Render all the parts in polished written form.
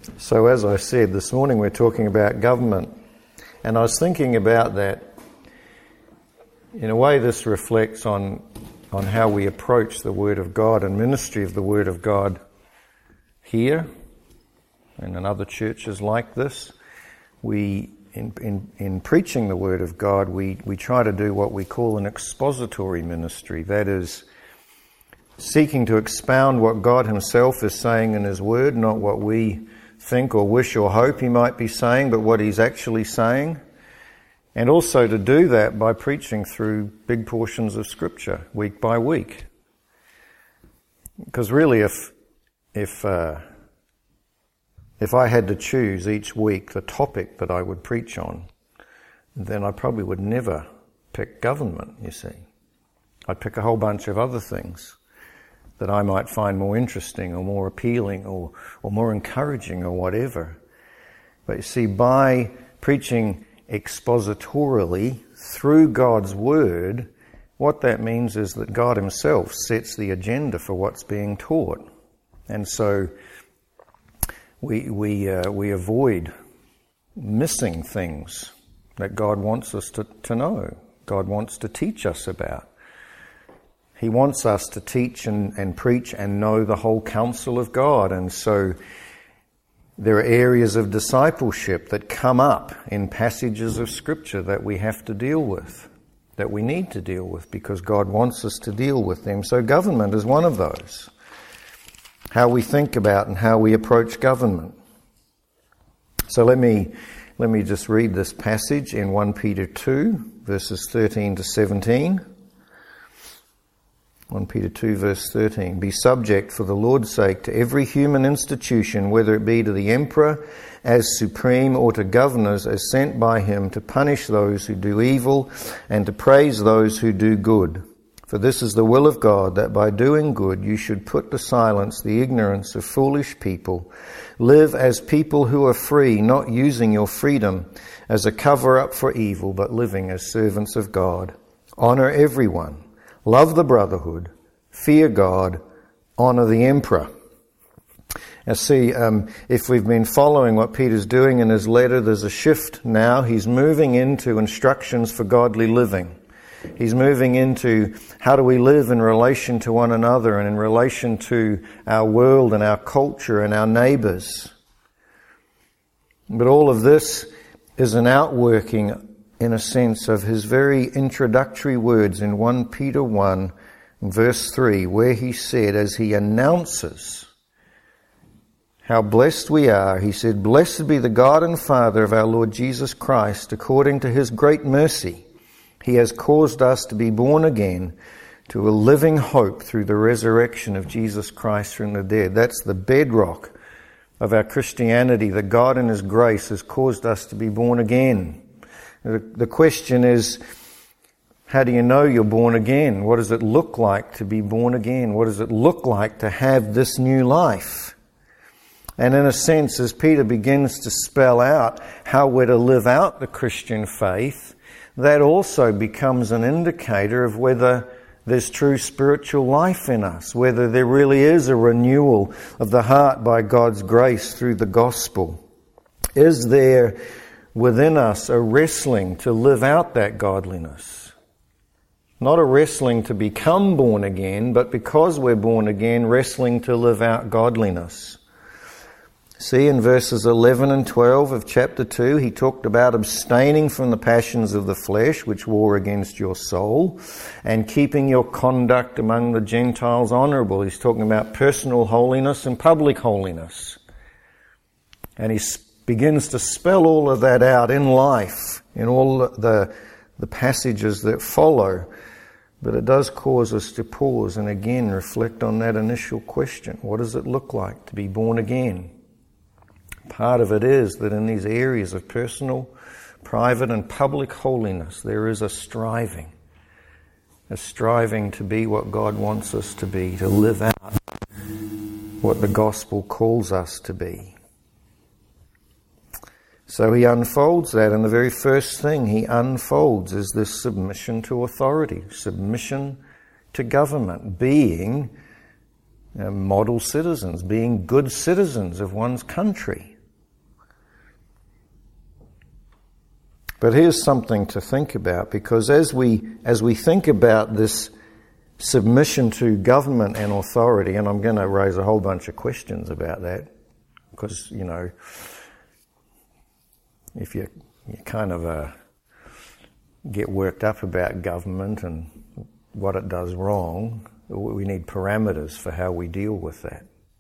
So as I said, this morning we're talking about government, and I was thinking about that. In a way, this reflects on how we approach the Word of God and ministry of the Word of God here and in other churches like this. In preaching the Word of God, we try to do what we call an expository ministry. That is, seeking to expound what God Himself is saying in His Word, not what we think or wish or hope He might be saying, but what He's actually saying. And also to do that by preaching through big portions of Scripture, week by week. Because really, if I had to choose each week the topic that I would preach on, then I probably would never pick government, you see. I'd pick a whole bunch of other things that I might find more interesting or more appealing or more encouraging or whatever. But you see, by preaching expositorily through God's Word, what that means is that God Himself sets the agenda for what's being taught. And so we avoid missing things that God wants us to know, God wants to teach us about. He wants us to teach and preach and know the whole counsel of God. And so there are areas of discipleship that come up in passages of Scripture that we have to deal with, that we need to deal with because God wants us to deal with them. So government is one of those. How we think about and how we approach government. So let me just read this passage in 1 Peter 2, verses 13 to 17. 1 Peter 2 verse 13, be subject for the Lord's sake to every human institution, whether it be to the emperor as supreme or to governors as sent by him to punish those who do evil and to praise those who do good. For this is the will of God, that by doing good you should put to silence the ignorance of foolish people. Live as people who are free, not using your freedom as a cover-up for evil, but living as servants of God. Honor everyone. Love the brotherhood, fear God, honour the emperor. Now see, if we've been following what Peter's doing in his letter, there's a shift now. He's moving into instructions for godly living. He's moving into how do we live in relation to one another and in relation to our world and our culture and our neighbours. But all of this is an outworking, in a sense, of his very introductory words in 1 Peter 1, verse 3, where he said, as he announces how blessed we are, he said, blessed be the God and Father of our Lord Jesus Christ, according to His great mercy. He has caused us to be born again to a living hope through the resurrection of Jesus Christ from the dead. That's the bedrock of our Christianity, that God in His grace has caused us to be born again. The question is, how do you know you're born again? What does it look like to be born again? What does it look like to have this new life? And in a sense, as Peter begins to spell out how we're to live out the Christian faith, that also becomes an indicator of whether there's true spiritual life in us, whether there really is a renewal of the heart by God's grace through the gospel. Is there within us a wrestling to live out that godliness? Not a wrestling to become born again, but because we're born again, wrestling to live out godliness. See, in verses 11 and 12 of chapter 2, he talked about abstaining from the passions of the flesh, which war against your soul, and keeping your conduct among the Gentiles honourable. He's talking about personal holiness and public holiness. And he begins to spell all of that out in life, in all the passages that follow. But it does cause us to pause and again reflect on that initial question. What does it look like to be born again? Part of it is that in these areas of personal, private and public holiness, there is a striving to be what God wants us to be, to live out what the gospel calls us to be. So he unfolds that, and the very first thing he unfolds is this submission to authority, submission to government, being model citizens, being good citizens of one's country. But here's something to think about, because as we think about this submission to government and authority, and I'm going to raise a whole bunch of questions about that, because, if you kind of get worked up about government and what it does wrong, we need parameters for how we deal with that.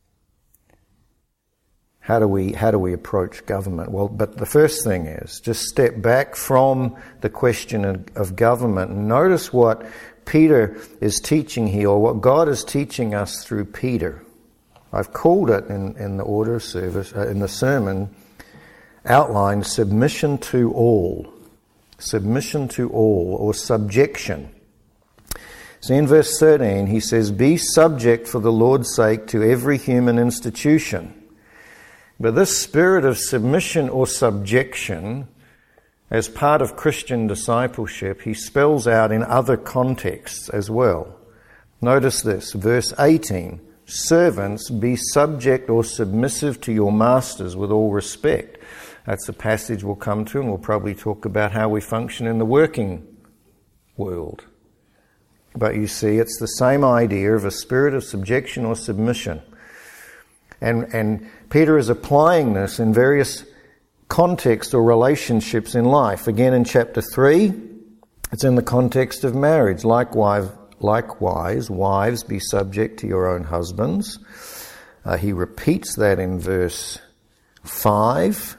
How do we approach government? Well, but the first thing is just step back from the question of government and notice what Peter is teaching here, or what God is teaching us through Peter. I've called it in the order of service, in the sermon outline, submission to all. Submission to all, or subjection. So in verse 13 he says, "Be subject for the Lord's sake to every human institution." But this spirit of submission or subjection, as part of Christian discipleship, he spells out in other contexts as well. Notice this, verse 18, "Servants, be subject or submissive to your masters with all respect." That's a passage we'll come to, and we'll probably talk about how we function in the working world. But you see, it's the same idea of a spirit of subjection or submission. And Peter is applying this in various contexts or relationships in life. Again, in chapter 3, it's in the context of marriage. Likewise, wives, be subject to your own husbands. He repeats that in verse 5.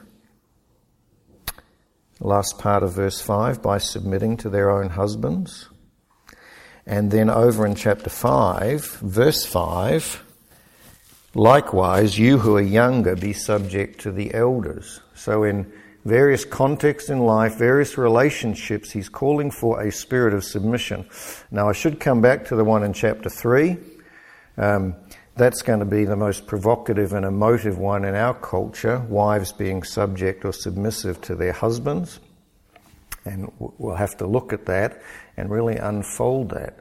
Last part of verse 5, by submitting to their own husbands. And then over in chapter 5, verse 5, "Likewise, you who are younger, be subject to the elders." So in various contexts in life, various relationships, he's calling for a spirit of submission. Now, I should come back to the one in chapter 3. That's going to be the most provocative and emotive one in our culture, wives being subject or submissive to their husbands. And we'll have to look at that and really unfold that,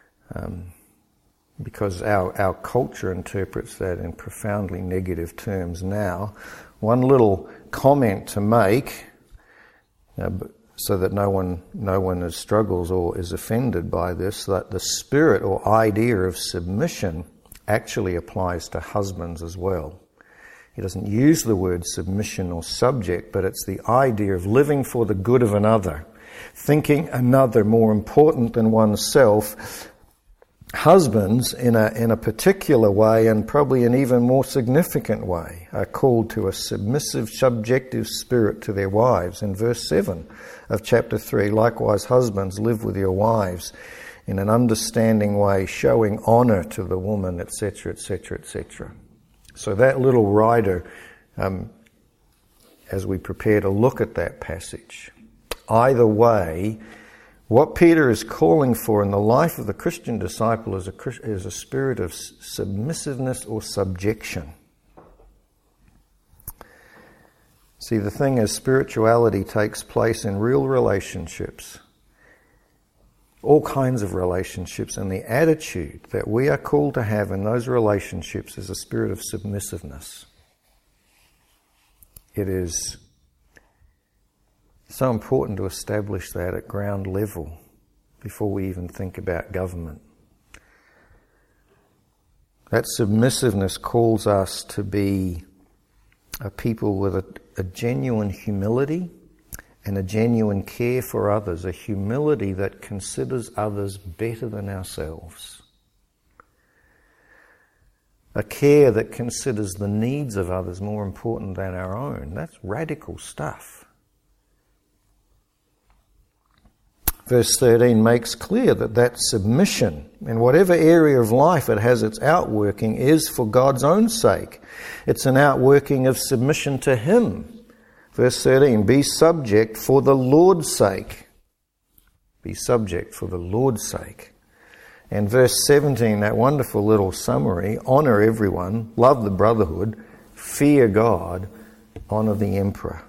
because our culture interprets that in profoundly negative terms now. One little comment to make, so that no one struggles or is offended by this, that the spirit or idea of submission actually applies to husbands as well. He doesn't use the word submission or subject, but it's the idea of living for the good of another, thinking another more important than oneself. Husbands, in a particular way, and probably an even more significant way, are called to a submissive, subjective spirit to their wives. In verse 7 of chapter 3, "Likewise, husbands, live with your wives in an understanding way, showing honour to the woman," etc., etc., etc. So that little rider, as we prepare to look at that passage, either way, what Peter is calling for in the life of the Christian disciple is a spirit of submissiveness or subjection. See, the thing is, spirituality takes place in real relationships, all kinds of relationships, and the attitude that we are called to have in those relationships is a spirit of submissiveness. It is so important to establish that at ground level before we even think about government. That submissiveness calls us to be a people with a genuine humility and a genuine care for others, a humility that considers others better than ourselves, a care that considers the needs of others more important than our own. That's radical stuff. Verse 13 makes clear that submission, in whatever area of life it has its outworking, is for God's own sake. It's an outworking of submission to Him. Verse 13, "Be subject for the Lord's sake." Be subject for the Lord's sake. And verse 17, that wonderful little summary, "Honour everyone, love the brotherhood, fear God, honour the emperor."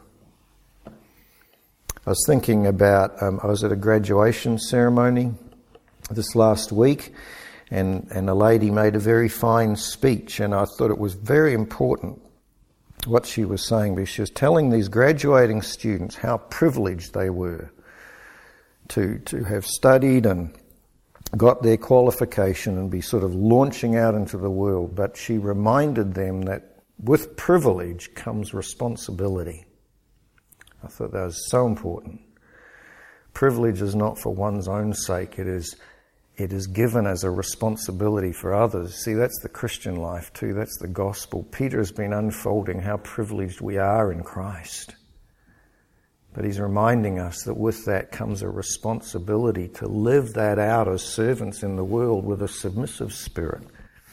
I was thinking about, I was at a graduation ceremony this last week, and a lady made a very fine speech, and I thought it was very important what she was saying, because she was telling these graduating students how privileged they were to have studied and got their qualification and be sort of launching out into the world. But she reminded them that with privilege comes responsibility. I thought that was so important. Privilege is not for one's own sake. It is given as a responsibility for others. See, that's the Christian life too. That's the gospel. Peter has been unfolding how privileged we are in Christ. But he's reminding us that with that comes a responsibility to live that out as servants in the world with a submissive spirit.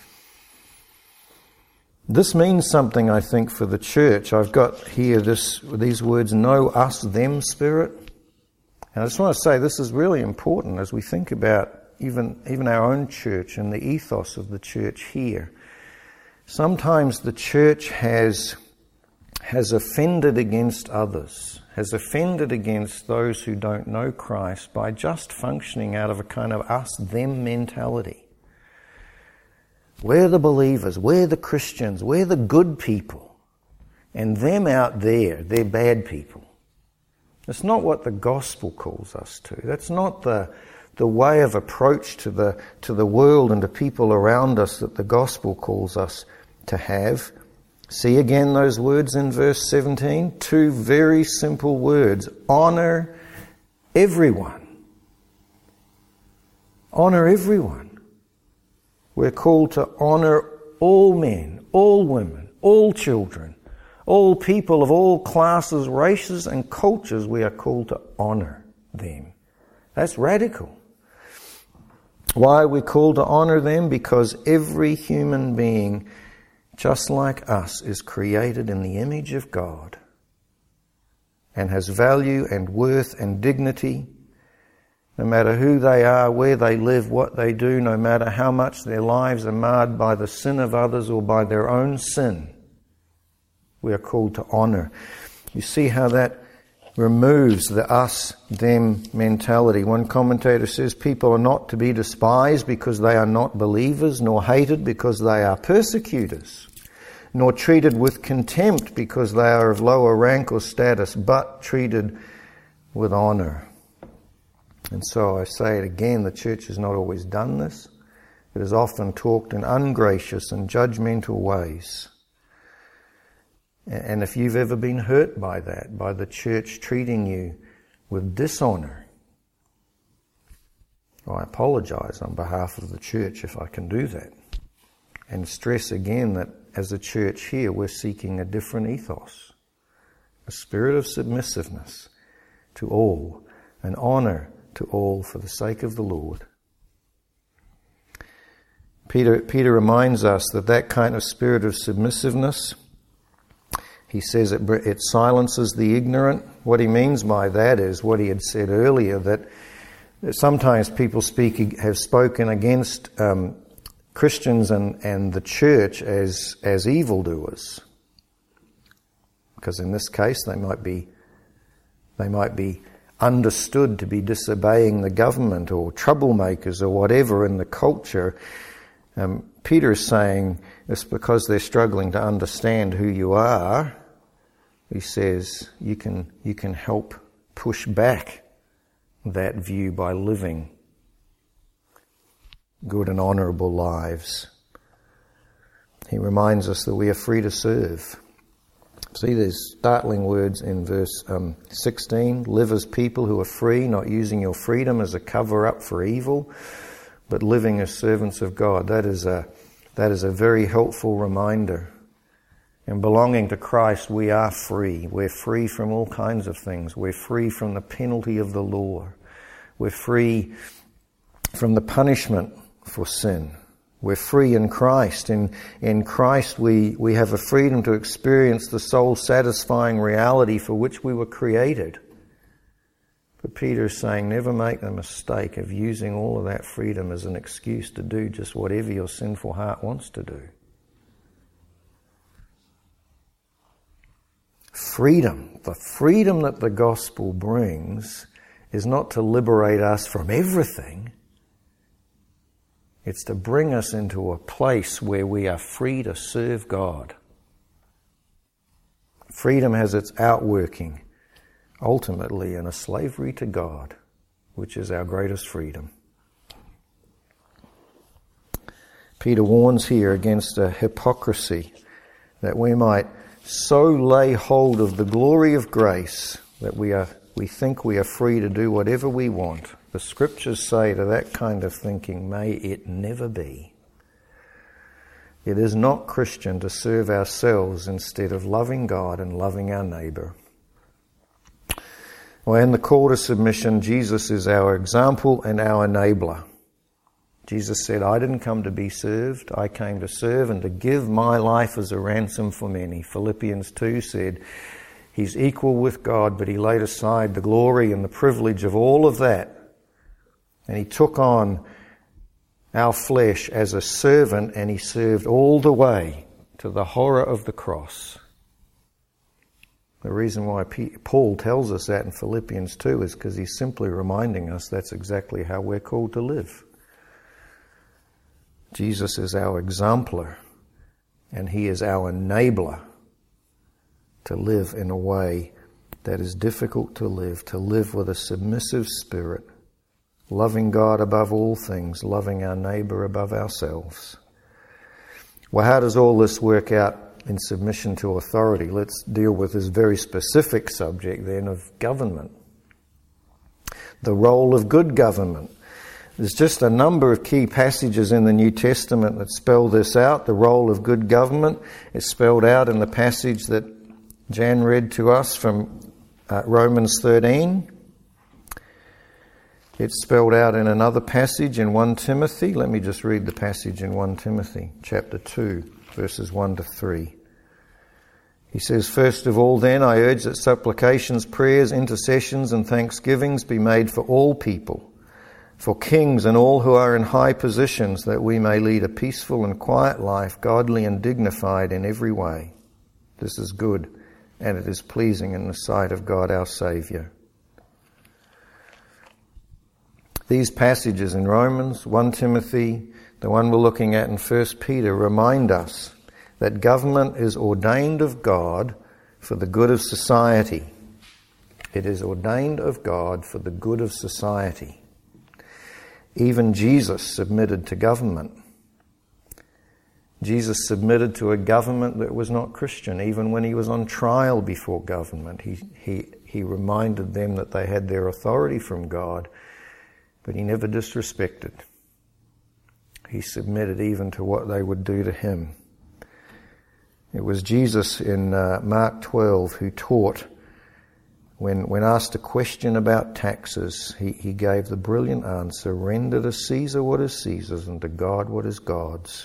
This means something, I think, for the church. I've got here these words, know us, them spirit. And I just want to say this is really important as we think about even our own church and the ethos of the church here. Sometimes the church has offended against others, has offended against those who don't know Christ by just functioning out of a kind of us-them mentality. We're the believers, we're the Christians, we're the good people. And them out there, they're bad people. That's not what the gospel calls us to. That's not the way of approach to the world and to people around us that the gospel calls us to have. See again those words in verse 17? Two very simple words. Honor everyone. Honor everyone. We're called to honor all men, all women, all children, all people of all classes, races and cultures. We are called to honor them. That's radical. Why are we called to honor them? Because every human being, just like us, is created in the image of God and has value and worth and dignity. No matter who they are, where they live, what they do, no matter how much their lives are marred by the sin of others or by their own sin, we are called to honor. You see how that removes the us-them mentality. One commentator says people are not to be despised because they are not believers, nor hated because they are persecutors, nor treated with contempt because they are of lower rank or status, but treated with honor. And so I say it again, the church has not always done this. It has often talked in ungracious and judgmental ways. And if you've ever been hurt by that, by the church treating you with dishonour, I apologise on behalf of the church if I can do that. And stress again that as a church here, we're seeking a different ethos, a spirit of submissiveness to all, and honour to all for the sake of the Lord. Peter reminds us that kind of spirit of submissiveness, he says it silences the ignorant. What he means by that is what he had said earlier, that sometimes people have spoken against Christians and the church as evildoers, because in this case they might be understood to be disobeying the government or troublemakers or whatever in the culture. Peter is saying it's because they're struggling to understand who you are. He says you can help push back that view by living good and honourable lives. He reminds us that we are free to serve. See, there's startling words in verse 16. Live as people who are free, not using your freedom as a cover-up for evil, but living as servants of God. That is a very helpful reminder. In belonging to Christ, we are free. We're free from all kinds of things. We're free from the penalty of the law. We're free from the punishment for sin. We're free in Christ. In Christ we have a freedom to experience the soul-satisfying reality for which we were created. But Peter is saying never make the mistake of using all of that freedom as an excuse to do just whatever your sinful heart wants to do. Freedom, the freedom that the gospel brings, is not to liberate us from everything. It's to bring us into a place where we are free to serve God. Freedom has its outworking, ultimately, in a slavery to God, which is our greatest freedom. Peter warns here against a hypocrisy, that we might so lay hold of the glory of grace that we think we are free to do whatever we want. The Scriptures say to that kind of thinking, may it never be. It is not Christian to serve ourselves instead of loving God and loving our neighbour. Well, in the call to submission, Jesus is our example and our enabler. Jesus said, I didn't come to be served, I came to serve and to give my life as a ransom for many. Philippians 2 said, He's equal with God, but He laid aside the glory and the privilege of all of that. And He took on our flesh as a servant, and He served all the way to the horror of the cross. The reason why Paul tells us that in Philippians 2 is because he's simply reminding us that's exactly how we're called to live. Jesus is our exemplar, and He is our enabler to live in a way that is difficult to live with a submissive spirit, loving God above all things, loving our neighbour above ourselves. Well, how does all this work out in submission to authority? Let's deal with this very specific subject then of government. The role of good government. There's just a number of key passages in the New Testament that spell this out. The role of good government is spelled out in the passage that Jan read to us from Romans 13. It's spelled out in another passage in 1 Timothy. Let me just read the passage in 1 Timothy, chapter 2, verses 1 to 3. He says, First of all then, I urge that supplications, prayers, intercessions and thanksgivings be made for all people, for kings and all who are in high positions, that we may lead a peaceful and quiet life, godly and dignified in every way. This is good, and it is pleasing in the sight of God our Saviour. These passages in Romans, 1 Timothy, the one we're looking at in 1 Peter, remind us that government is ordained of God for the good of society. It is ordained of God for the good of society. Even Jesus submitted to government. Jesus submitted to a government that was not Christian. Even when He was on trial before government, he reminded them that they had their authority from God, but He never disrespected. He submitted even to what they would do to Him. It was Jesus in Mark 12 who taught, when asked a question about taxes, he gave the brilliant answer, render to Caesar what is Caesar's and to God what is God's.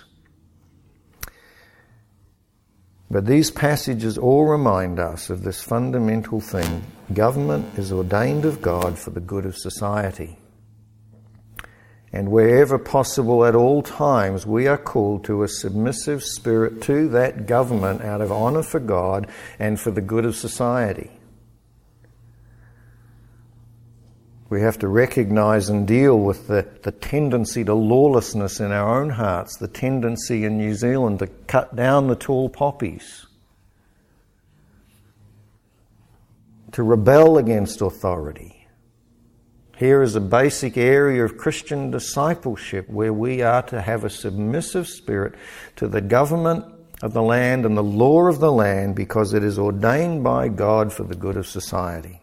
But these passages all remind us of this fundamental thing. Government is ordained of God for the good of society. And wherever possible at all times, we are called to a submissive spirit to that government out of honour for God and for the good of society. We have to recognise and deal with the tendency to lawlessness in our own hearts, the tendency in New Zealand to cut down the tall poppies, to rebel against authority. Here is a basic area of Christian discipleship where we are to have a submissive spirit to the government of the land and the law of the land, because it is ordained by God for the good of society.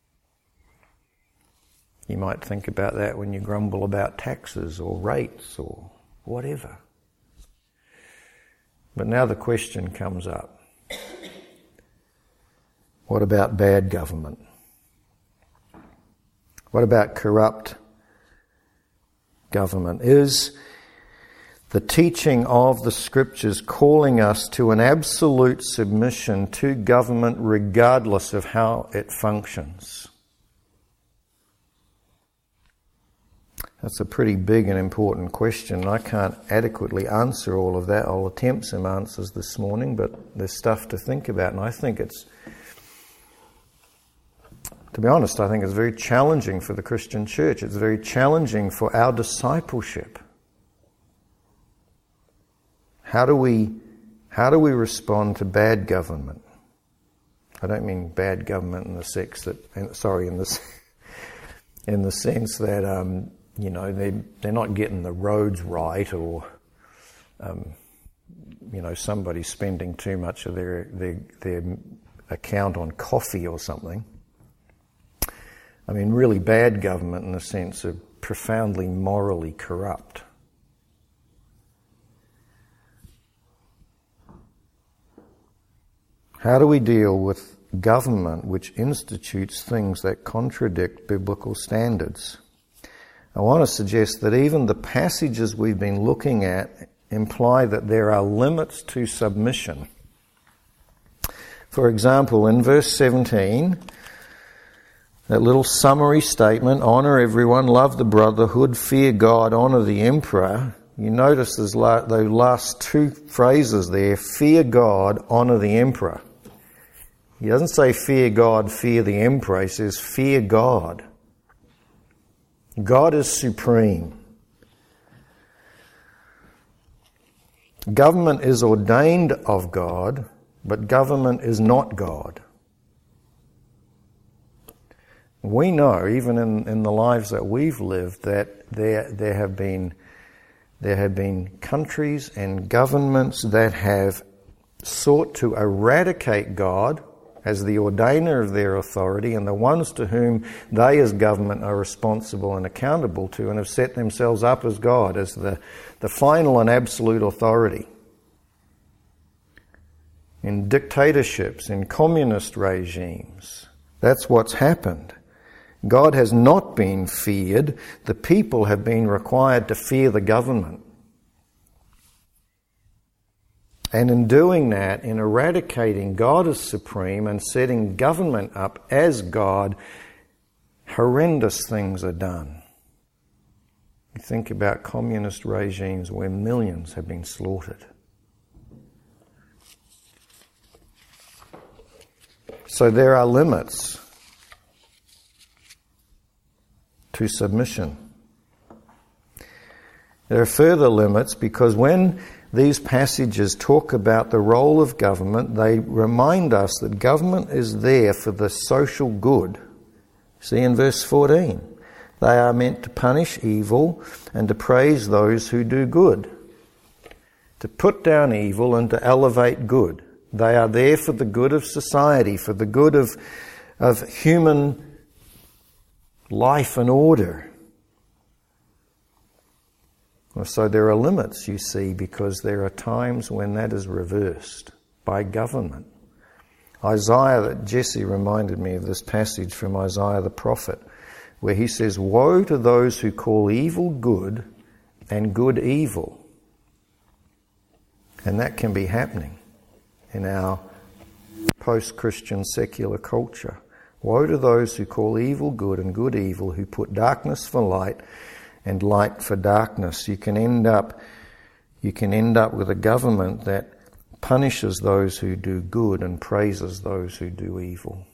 You might think about that when you grumble about taxes or rates or whatever. But now the question comes up. What about bad government? What about corrupt government? Is the teaching of the Scriptures calling us to an absolute submission to government regardless of how it functions? That's a pretty big and important question. I can't adequately answer all of that. I'll attempt some answers this morning, but there's stuff to think about. And I think to be honest, I think it's very challenging for the Christian church. It's very challenging for our discipleship. How do we respond to bad government? I don't mean bad government in the sense that, in the sense that they're not getting the roads right, or somebody's spending too much of their account on coffee or something. I mean really bad government in the sense of profoundly morally corrupt. How do we deal with government which institutes things that contradict biblical standards? I want to suggest that even the passages we've been looking at imply that there are limits to submission. For example, in verse 17, that little summary statement, honour everyone, love the brotherhood, fear God, honour the emperor. You notice those last two phrases there, fear God, honour the emperor. He doesn't say fear God, fear the emperor. He says fear God. God is supreme. Government is ordained of God, but government is not God. We know, even in the lives that we've lived, that there have been countries and governments that have sought to eradicate God as the ordainer of their authority and the ones to whom they as government are responsible and accountable to, and have set themselves up as God, as the final and absolute authority. In dictatorships, in communist regimes, that's what's happened. God has not been feared. The people have been required to fear the government. And in doing that, in eradicating God as supreme and setting government up as God, horrendous things are done. You think about communist regimes where millions have been slaughtered. So there are limits to submission. There are further limits because when these passages talk about the role of government, they remind us that government is there for the social good. See in verse 14, they are meant to punish evil and to praise those who do good, to put down evil and to elevate good. They are there for the good of society, for the good of human life and order. So there are limits, you see, because there are times when that is reversed by government. Jesse reminded me of this passage from Isaiah the prophet, where he says, "Woe to those who call evil good and good evil." And that can be happening in our post-Christian secular culture. Woe to those who call evil good and good evil, who put darkness for light and light for darkness. You can end up with a government that punishes those who do good and praises those who do evil.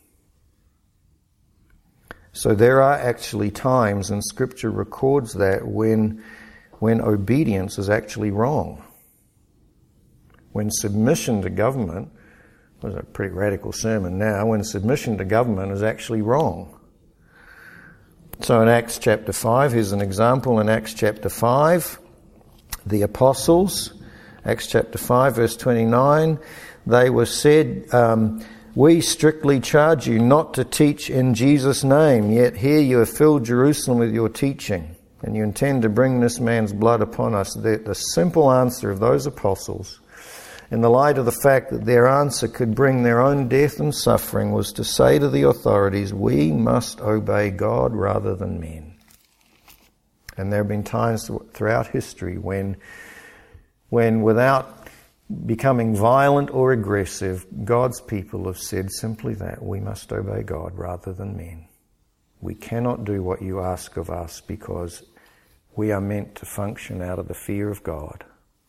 So there are actually times, and Scripture records that, when obedience is actually wrong. When submission to government, was a pretty radical sermon now, when submission to government is actually wrong. So in Acts chapter 5, here's an example in Acts chapter 5. The apostles, Acts chapter 5 verse 29, they were said, "We strictly charge you not to teach in Jesus' name, yet here you have filled Jerusalem with your teaching, and you intend to bring this man's blood upon us." The simple answer of those apostles, in the light of the fact that their answer could bring their own death and suffering, was to say to the authorities, "We must obey God rather than men." And there have been times throughout history when without becoming violent or aggressive, God's people have said simply that: we must obey God rather than men. We cannot do what you ask of us because we are meant to function out of the fear of God.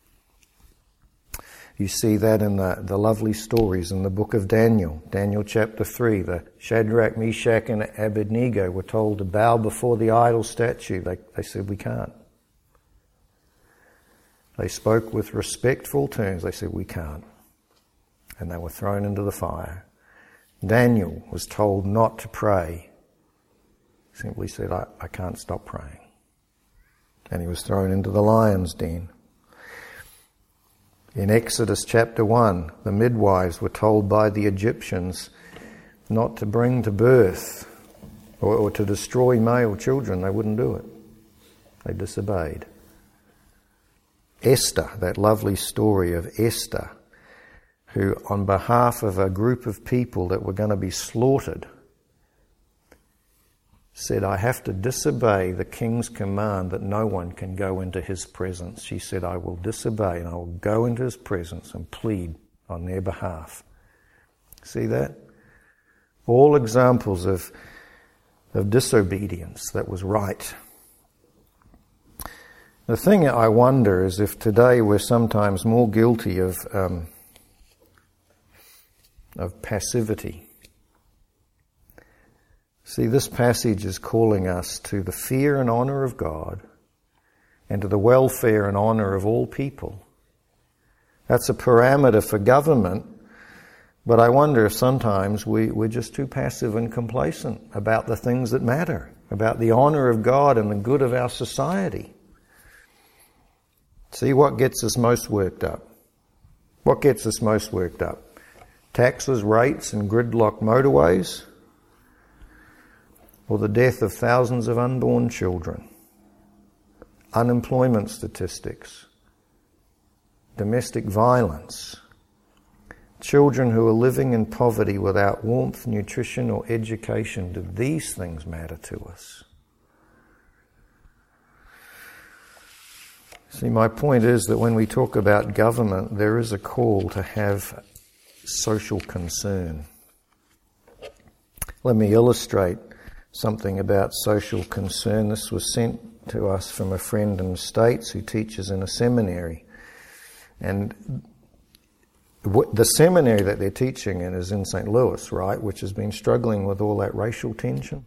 You see that in the lovely stories in the book of Daniel. Daniel chapter 3, the Shadrach, Meshach and Abednego were told to bow before the idol statue. They said, "We can't." They spoke with respectful terms. They said, "We can't." And they were thrown into the fire. Daniel was told not to pray. He simply said, I can't stop praying. And he was thrown into the lion's den. In Exodus chapter 1, the midwives were told by the Egyptians not to bring to birth or to destroy male children. They wouldn't do it. They disobeyed. Esther, that lovely story of Esther, who on behalf of a group of people that were going to be slaughtered, said, I have to disobey the king's command that no one can go into his presence. She said, I will disobey and I will go into his presence and plead on their behalf. See that? All examples of disobedience that was right. The thing I wonder is if today we're sometimes more guilty of passivity. See, this passage is calling us to the fear and honour of God and to the welfare and honour of all people. That's a parameter for government, but I wonder if sometimes we're just too passive and complacent about the things that matter, about the honour of God and the good of our society. See, what gets us most worked up? What gets us most worked up? Taxes, rates and gridlock motorways? Or the death of thousands of unborn children? Unemployment statistics? Domestic violence? Children who are living in poverty without warmth, nutrition or education? Do these things matter to us? See, my point is that when we talk about government, there is a call to have social concern. Let me illustrate something about social concern. This was sent to us from a friend in the States who teaches in a seminary. And the seminary that they're teaching in is in St. Louis, right, which has been struggling with all that racial tension.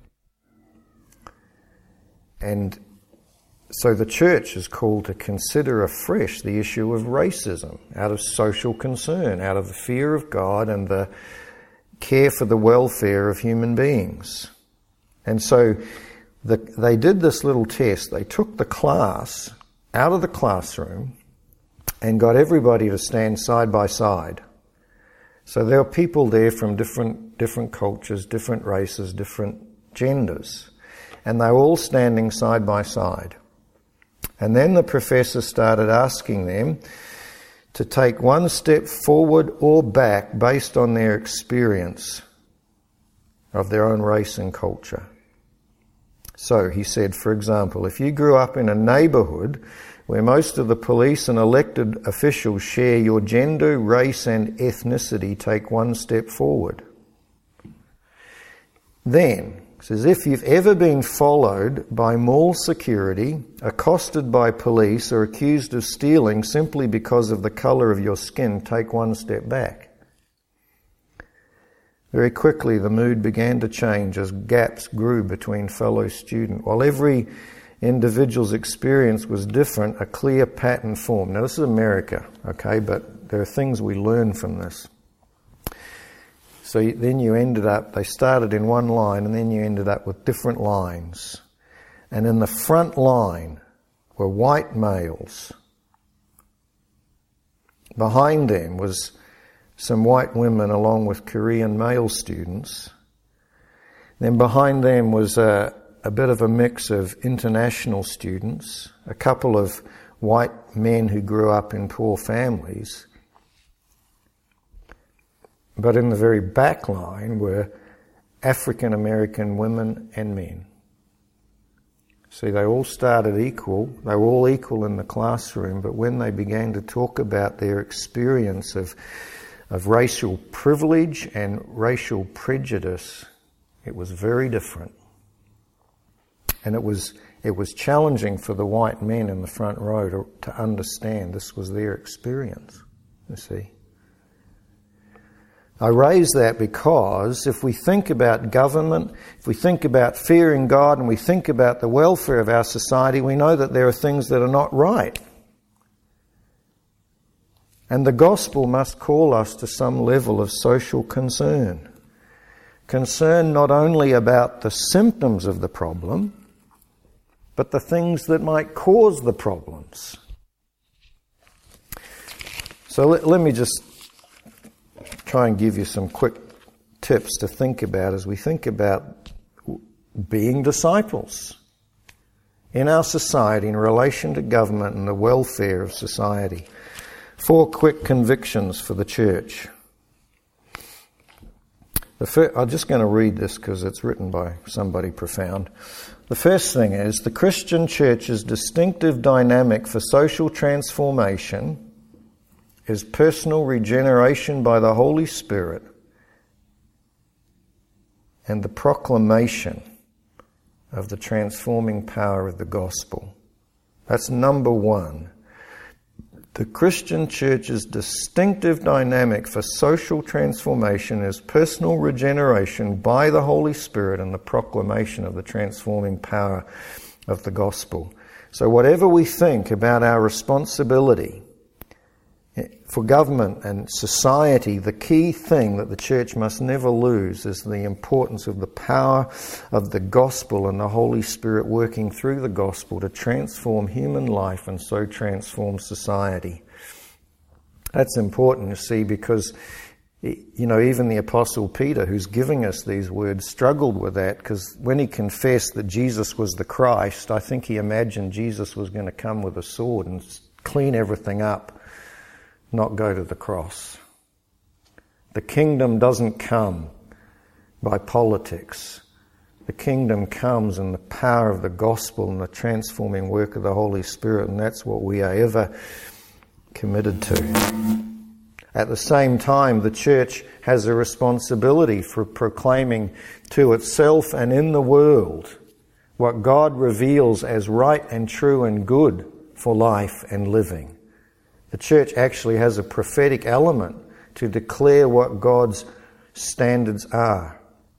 And so the church is called to consider afresh the issue of racism out of social concern, out of the fear of God and the care for the welfare of human beings. And so they did this little test. They took the class out of the classroom and got everybody to stand side by side. So there were people there from different cultures, different races, different genders. And they were all standing side by side. And then the professor started asking them to take one step forward or back based on their experience of their own race and culture. So he said, for example, if you grew up in a neighbourhood where most of the police and elected officials share your gender, race and ethnicity, take one step forward. Then, says, if you've ever been followed by mall security, accosted by police or accused of stealing simply because of the colour of your skin, take one step back. Very quickly the mood began to change as gaps grew between fellow students. While every individual's experience was different, a clear pattern formed. Now this is America, okay, but there are things we learn from this. So then you ended up, they started in one line and then you ended up with different lines. And in the front line were white males. Behind them was some white women along with Korean male students. Then behind them was a bit of a mix of international students, a couple of white men who grew up in poor families. But in the very back line were African American women and men. See, they all started equal. They were all equal in the classroom, but when they began to talk about their experience of racial privilege and racial prejudice, it was very different. And it was challenging for the white men in the front row to understand this was their experience, you see. I raise that because if we think about government, if we think about fearing God and we think about the welfare of our society, we know that there are things that are not right. And the gospel must call us to some level of social concern. concerned not only about the symptoms of the problem, but the things that might cause the problems. So let me just try and give you some quick tips to think about as we think about being disciples in our society in relation to government and the welfare of society. 4 quick convictions for the church. I'm just going to read this because it's written by somebody profound. The first thing is, the Christian church's distinctive dynamic for social transformation is personal regeneration by the Holy Spirit and the proclamation of the transforming power of the gospel. That's number 1. The Christian church's distinctive dynamic for social transformation is personal regeneration by the Holy Spirit and the proclamation of the transforming power of the gospel. So whatever we think about our responsibility for government and society, the key thing that the church must never lose is the importance of the power of the gospel and the Holy Spirit working through the gospel to transform human life and so transform society. That's important, you see, because, even the Apostle Peter, who's giving us these words, struggled with that, because when he confessed that Jesus was the Christ, I think he imagined Jesus was going to come with a sword and clean everything up, not go to the cross. The kingdom doesn't come by politics. The kingdom comes in the power of the gospel and the transforming work of the Holy Spirit, and that's what we are ever committed to. At the same time, the church has a responsibility for proclaiming to itself and in the world what God reveals as right and true and good for life and living. The church actually has a prophetic element to declare what God's standards are.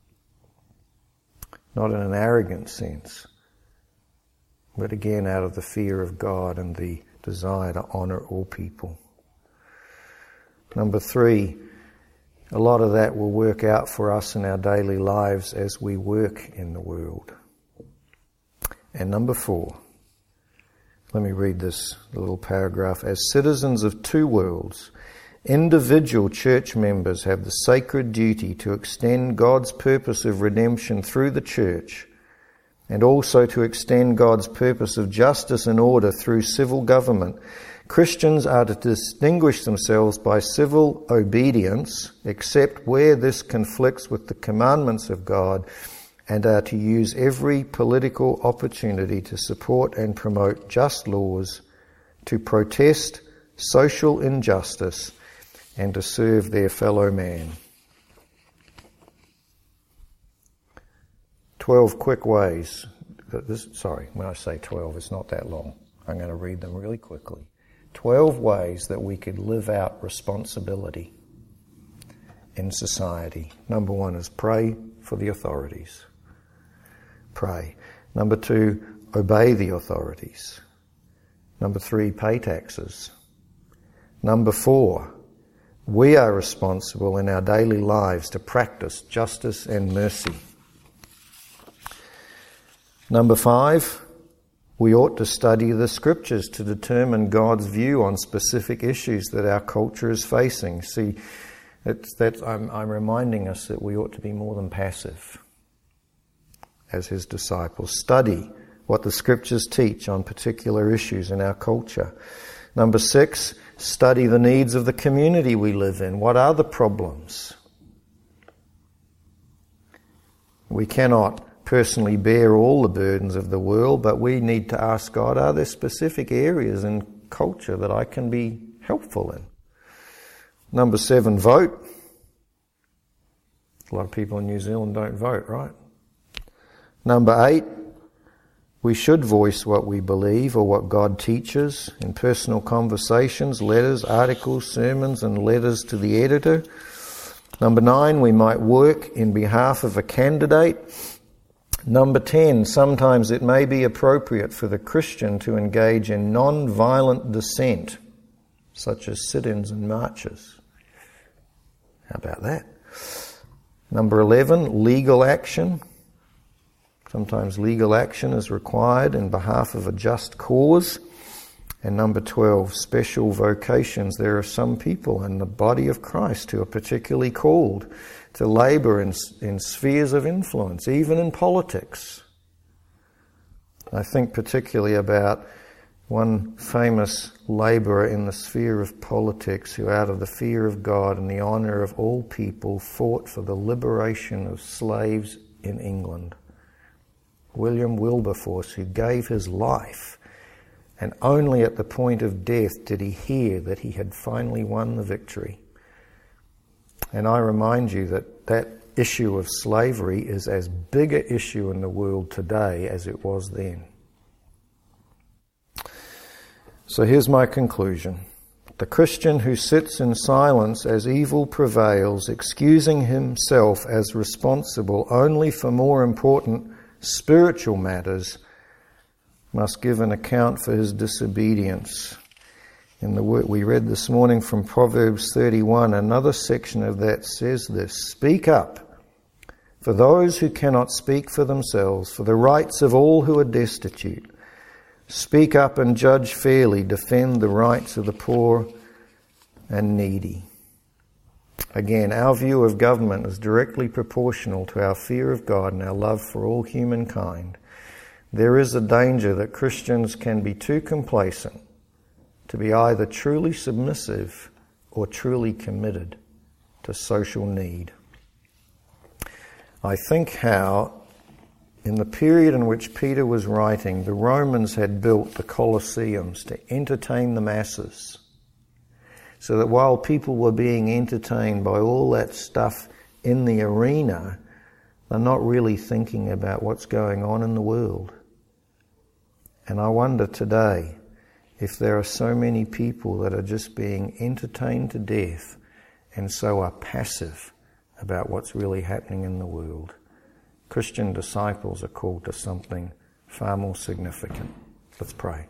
Not in an arrogant sense, but again out of the fear of God and the desire to honour all people. Number 3, a lot of that will work out for us in our daily lives as we work in the world. And number 4, let me read this little paragraph. As citizens of 2 worlds, individual church members have the sacred duty to extend God's purpose of redemption through the church, and also to extend God's purpose of justice and order through civil government. Christians are to distinguish themselves by civil obedience, except where this conflicts with the commandments of God, and are to use every political opportunity to support and promote just laws, to protest social injustice, and to serve their fellow man. 12 quick ways. When I say 12, it's not that long. I'm going to read them really quickly. 12 ways that we could live out responsibility in society. Number 1 is pray for the authorities. Pray. Number 2, obey the authorities. Number 3, pay taxes. Number 4, we are responsible in our daily lives to practice justice and mercy. Number 5, we ought to study the scriptures to determine God's view on specific issues that our culture is facing. See, I'm reminding us that we ought to be more than passive as his disciples. Study what the scriptures teach on particular issues in our culture. Number 6, study the needs of the community we live in. What are the problems? We cannot personally bear all the burdens of the world, but we need to ask God, are there specific areas in culture that I can be helpful in? Number 7, vote. A lot of people in New Zealand don't vote, right? Number 8, we should voice what we believe or what God teaches in personal conversations, letters, articles, sermons, and letters to the editor. Number 9, we might work in behalf of a candidate. Number 10, sometimes it may be appropriate for the Christian to engage in non-violent dissent, such as sit-ins and marches. How about that? Number 11, legal action. Sometimes legal action is required in behalf of a just cause. And number 12, special vocations. There are some people in the body of Christ who are particularly called to labour in spheres of influence, even in politics. I think particularly about one famous labourer in the sphere of politics who, out of the fear of God and the honour of all people, fought for the liberation of slaves in England. William Wilberforce, who gave his life, and only at the point of death did he hear that he had finally won the victory. And I remind you that that issue of slavery is as big an issue in the world today as it was then. So here's my conclusion. The Christian who sits in silence as evil prevails, excusing himself as responsible only for more important spiritual matters, must give an account for his disobedience. In the word we read this morning from Proverbs 31, another section of that says this: "Speak up for those who cannot speak for themselves, for the rights of all who are destitute. Speak up and judge fairly, defend the rights of the poor and needy." Again, our view of government is directly proportional to our fear of God and our love for all humankind. There is a danger that Christians can be too complacent to be either truly submissive or truly committed to social need. I think how, in the period in which Peter was writing, the Romans had built the Colosseums to entertain the masses, so that while people were being entertained by all that stuff in the arena, they're not really thinking about what's going on in the world. And I wonder today if there are so many people that are just being entertained to death and so are passive about what's really happening in the world. Christian disciples are called to something far more significant. Let's pray.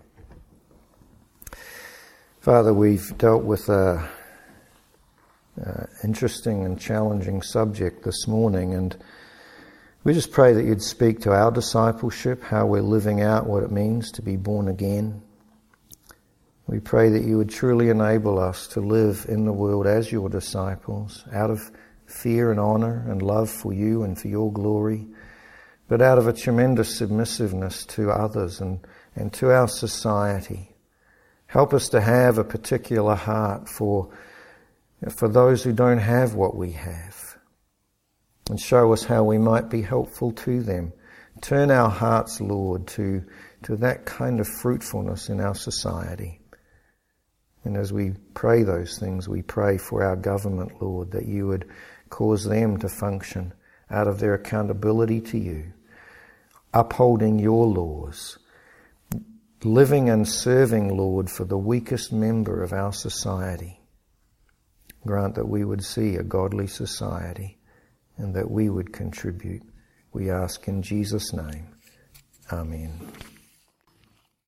Father, we've dealt with an interesting and challenging subject this morning, and we just pray that you'd speak to our discipleship, how we're living out what it means to be born again. We pray that you would truly enable us to live in the world as your disciples, out of fear and honour and love for you and for your glory, but out of a tremendous submissiveness to others and to our society. Help us to have a particular heart for those who don't have what we have, and show us how we might be helpful to them. Turn our hearts, Lord, to that kind of fruitfulness in our society. And as we pray those things, we pray for our government, Lord, that you would cause them to function out of their accountability to you, upholding your laws, living and serving, Lord, for the weakest member of our society. Grant that we would see a godly society and that we would contribute. We ask in Jesus' name. Amen.